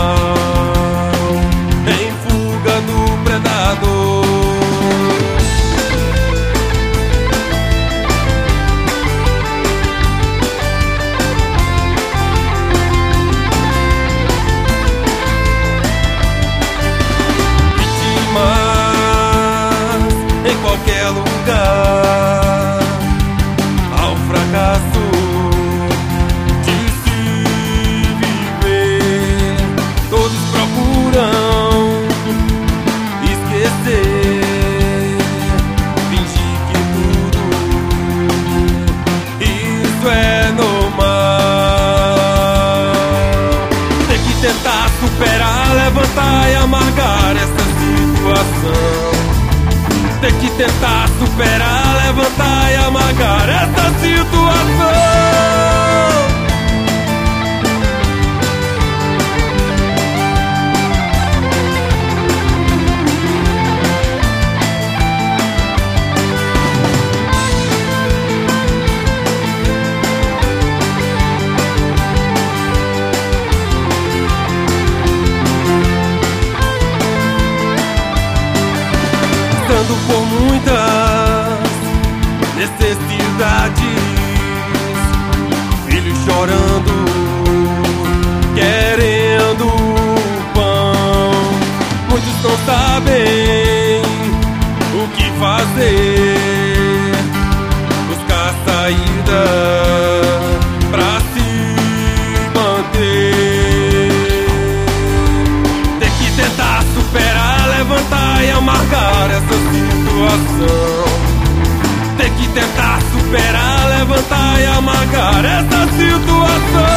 em fuga do predador. Em qualquer lugar, ao fracasso de se viver, todos procuram esquecer, fingir que tudo isso é normal. Tem que tentar superar, levantar e amargar essa situação. Tem que tentar superar, levantar e amargar essa situação. Passando por muitas necessidades, filhos chorando, querendo pão. Muitos não sabem o que fazer, buscar saída pra se manter. Tem que tentar superar, levantar e amargar essa situação. Tem que tentar superar, levantar e amargar essa situação.